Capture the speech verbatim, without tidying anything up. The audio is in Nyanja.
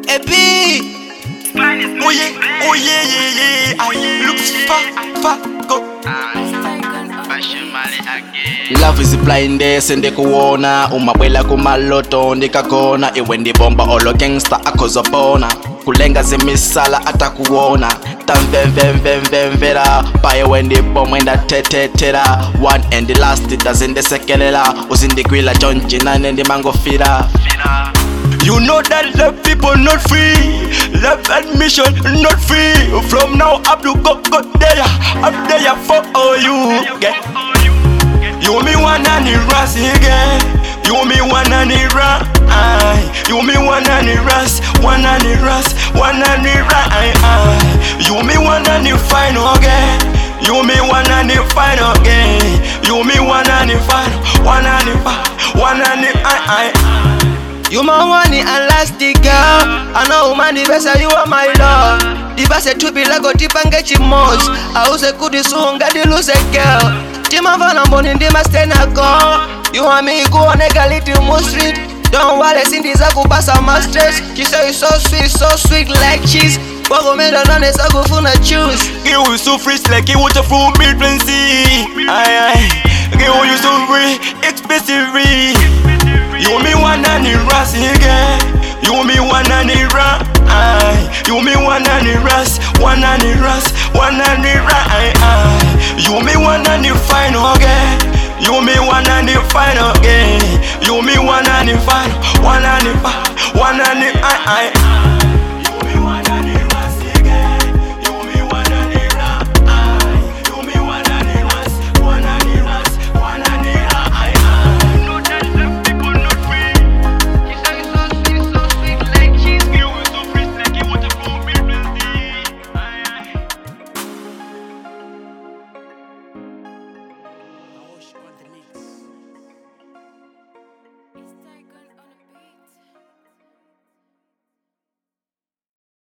A B. Oh yeah, oh yeah, yeah, yeah. I look far, far, go. Love is blind days ndikuona umabwela kumaloto ndikakona iwe ndibomba olo gangster akozobona kulenga zimisala atakuona tamvemvemvemvemvera paye wendibomwe ndatetetera one and the last itazindesekelela uzindikwila jonjinane ndimangofira. You know that love people not free, love admission not free. From now up to go go there, up there for all you get. You me wanna ni ras again, you me wanna ni ra, you me wanna ni ras, wanna ni ras, wanna ni ra, you me wanna ni fine again, you me wanna ni fine again, you me wanna ni fine, wanna ni fine, wanna ni I I. You my one and last girl. I know man the best you are my love. The best to be like a tip and get you most. I was a good soon got the lose a girl. Tima van on in the master go. You want me go on a little more street. Don't worry, Cindy Zaku pass a master. She say you so sweet, so sweet like cheese. Wago made on a go for a choose. You was so fresh like you water from milk plenty. Aye aye. You you so free, expensive. You me wanna ni ras again, you me wanna ni ra, you me wanna ni ras, wanna ni ras, wanna ni ra, you me wanna ni fine again, you me wanna ni fine again, you me wanna ni fine, wanna ni fine, wanna ni I I.